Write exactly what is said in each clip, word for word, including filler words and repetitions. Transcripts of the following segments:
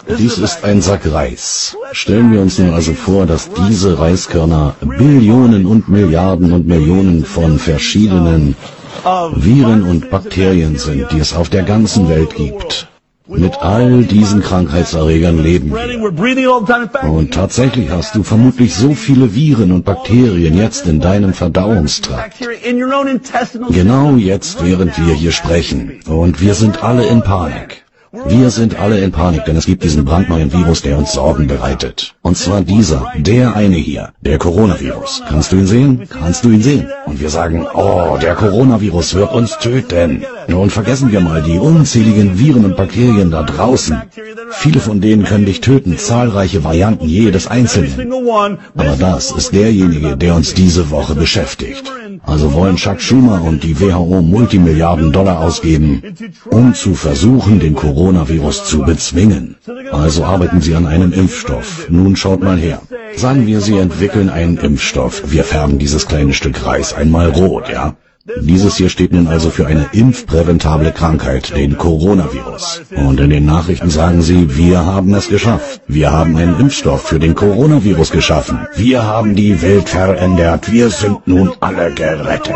Dies ist ein Sack Reis. Stellen wir uns nun also vor, dass diese Reiskörner Billionen und Milliarden und Millionen von verschiedenen Viren und Bakterien sind, die es auf der ganzen Welt gibt. Mit all diesen Krankheitserregern leben wir. Und tatsächlich hast du vermutlich so viele Viren und Bakterien jetzt in deinem Verdauungstrakt. Genau jetzt, während wir hier sprechen. Und wir sind alle in Panik. Wir sind alle in Panik, denn es gibt diesen brandneuen Virus, der uns Sorgen bereitet. Und zwar dieser, der eine hier, der Coronavirus. Kannst du ihn sehen? Kannst du ihn sehen? Und wir sagen, oh, der Coronavirus wird uns töten. Nun vergessen wir mal die unzähligen Viren und Bakterien da draußen. Viele von denen können dich töten, zahlreiche Varianten jedes Einzelnen. Aber das ist derjenige, der uns diese Woche beschäftigt. Also wollen Chuck Schumer und die W H O Multimilliarden Dollar ausgeben, um zu versuchen, den Coronavirus zu bezwingen. Also arbeiten sie an einem Impfstoff. Nun schaut mal her. Sagen wir, sie entwickeln einen Impfstoff. Wir färben dieses kleine Stück Reis einmal rot, ja? Dieses hier steht nun also für eine impfpräventable Krankheit, den Coronavirus. Und in den Nachrichten sagen sie, wir haben es geschafft. Wir haben einen Impfstoff für den Coronavirus geschaffen. Wir haben die Welt verändert. Wir sind nun alle gerettet.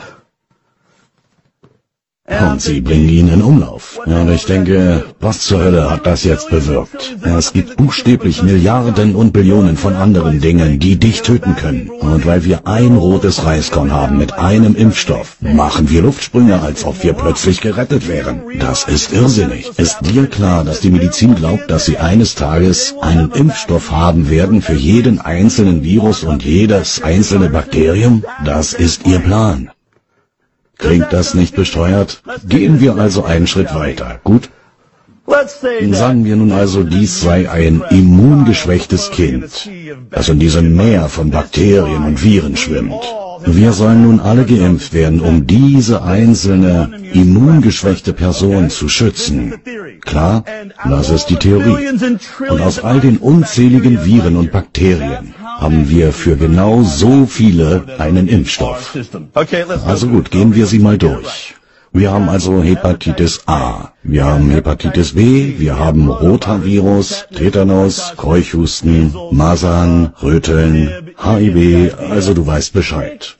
Und sie bringen ihn in Umlauf. Und ich denke, was zur Hölle hat das jetzt bewirkt? Es gibt buchstäblich Milliarden und Billionen von anderen Dingen, die dich töten können. Und weil wir ein rotes Reiskorn haben mit einem Impfstoff, machen wir Luftsprünge, als ob wir plötzlich gerettet wären. Das ist irrsinnig. Ist dir klar, dass die Medizin glaubt, dass sie eines Tages einen Impfstoff haben werden für jeden einzelnen Virus und jedes einzelne Bakterium? Das ist ihr Plan. Klingt das nicht besteuert? Gehen wir also einen Schritt weiter, gut? Sagen wir nun also, dies sei ein immungeschwächtes Kind, das in diesem Meer von Bakterien und Viren schwimmt. Wir sollen nun alle geimpft werden, um diese einzelne immungeschwächte Person zu schützen. Klar, das ist die Theorie. Und aus all den unzähligen Viren und Bakterien haben wir für genau so viele einen Impfstoff. Also gut, gehen wir sie mal durch. Wir haben also Hepatitis A, wir haben Hepatitis B, wir haben Rotavirus, Tetanus, Keuchhusten, Masern, Röteln, H I V, also du weißt Bescheid.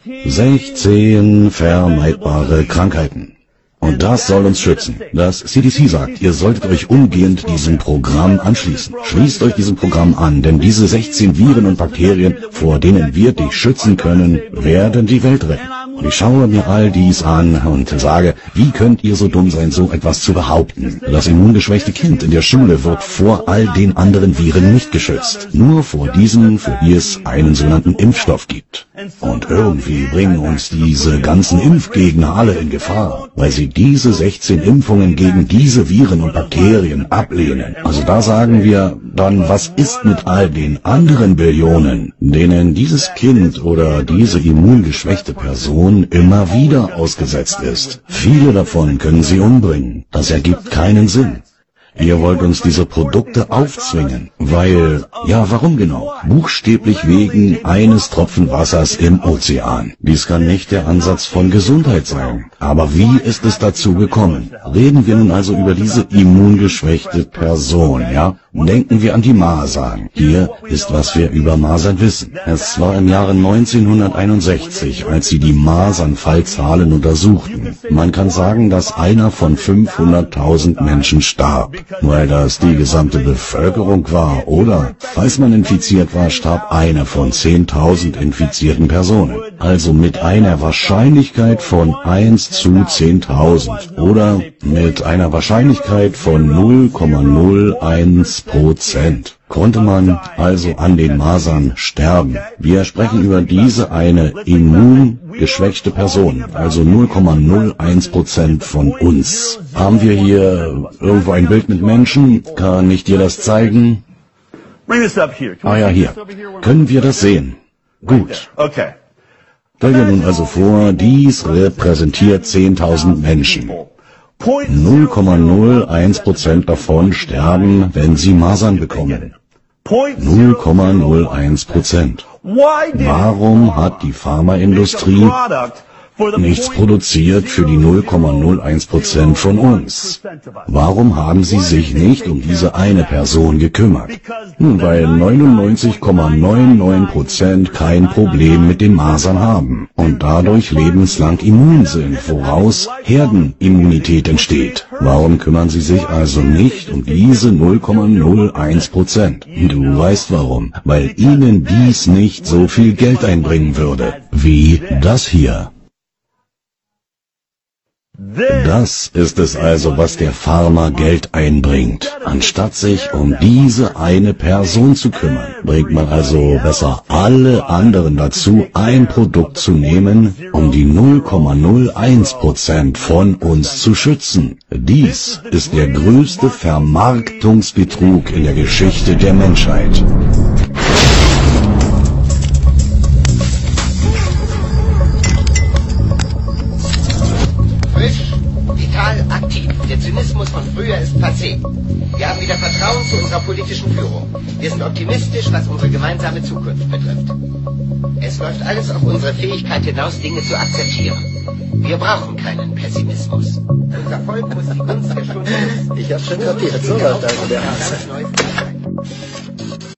sechzehn vermeidbare Krankheiten. Und das soll uns schützen. Das C D C sagt, ihr solltet euch umgehend diesem Programm anschließen. Schließt euch diesem Programm an, denn diese sechzehn Viren und Bakterien, vor denen wir dich schützen können, werden die Welt retten. Und ich schaue mir all dies an und sage, wie könnt ihr so dumm sein, so etwas zu behaupten? Das immungeschwächte Kind in der Schule wird vor all den anderen Viren nicht geschützt. Nur vor diesen, für die es einen sogenannten Impfstoff gibt. Und irgendwie bringen uns diese ganzen Impfgegner alle in Gefahr, weil sie diese sechzehn Impfungen gegen diese Viren und Bakterien ablehnen. Also da sagen wir dann, was ist mit all den anderen Billionen, denen dieses Kind oder diese immungeschwächte Person immer wieder ausgesetzt ist? Viele davon können sie umbringen. Das ergibt keinen Sinn. Ihr wollt uns diese Produkte aufzwingen, weil, ja, warum genau? Buchstäblich wegen eines Tropfen Wassers im Ozean. Dies kann nicht der Ansatz von Gesundheit sein. Aber wie ist es dazu gekommen? Reden wir nun also über diese immungeschwächte Person, ja? Denken wir an die Masern. Hier ist, was wir über Masern wissen. Es war im Jahre neunzehnhunderteinundsechzig, als sie die Masernfallzahlen untersuchten. Man kann sagen, dass einer von fünfhunderttausend Menschen starb, weil das die gesamte Bevölkerung war, oder, falls man infiziert war, starb einer von zehntausend infizierten Personen. Also mit einer Wahrscheinlichkeit von eins zu zehntausend oder mit einer Wahrscheinlichkeit von null Komma null eins Prozent konnte man also an den Masern sterben. Wir sprechen über diese eine immungeschwächte Person, also null Komma null eins Prozent von uns. Haben wir hier irgendwo ein Bild mit Menschen? Kann ich dir das zeigen? Ah ja, hier. Können wir das sehen? Gut. Stell dir nun also vor, dies repräsentiert zehntausend Menschen. null Komma null eins Prozent davon sterben, wenn sie Masern bekommen. null Komma null eins Prozent. Warum hat die Pharmaindustrie nichts produziert für die null Komma null eins Prozent von uns. Warum haben Sie sich nicht um diese eine Person gekümmert? Weil neunundneunzig Komma neunundneunzig Prozent kein Problem mit den Masern haben und dadurch lebenslang immun sind, woraus Herdenimmunität entsteht. Warum kümmern Sie sich also nicht um diese null Komma null eins Prozent? Du weißt warum, weil Ihnen dies nicht so viel Geld einbringen würde, wie das hier. Das ist es also, was der Farmer Geld einbringt. Anstatt sich um diese eine Person zu kümmern, bringt man also besser alle anderen dazu, ein Produkt zu nehmen, um die null Komma null eins Prozent von uns zu schützen. Dies ist der größte Vermarktungsbetrug in der Geschichte der Menschheit. Vital, aktiv. Der Zynismus von früher ist passé. Wir haben wieder Vertrauen zu unserer politischen Führung. Wir sind optimistisch, was unsere gemeinsame Zukunft betrifft. Es läuft alles auf unsere Fähigkeit hinaus, Dinge zu akzeptieren. Wir brauchen keinen Pessimismus. Unser Volk muss die Gunst der Stunde. Ich hab schon kapiert, so was also der Arzt.